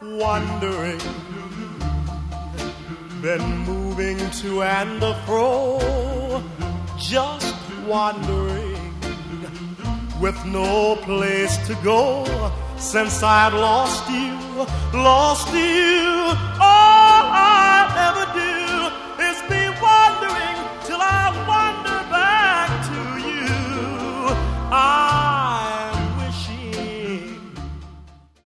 wandering, been moving to and fro, just wandering, with no place to go, since I've lost you, all I ever did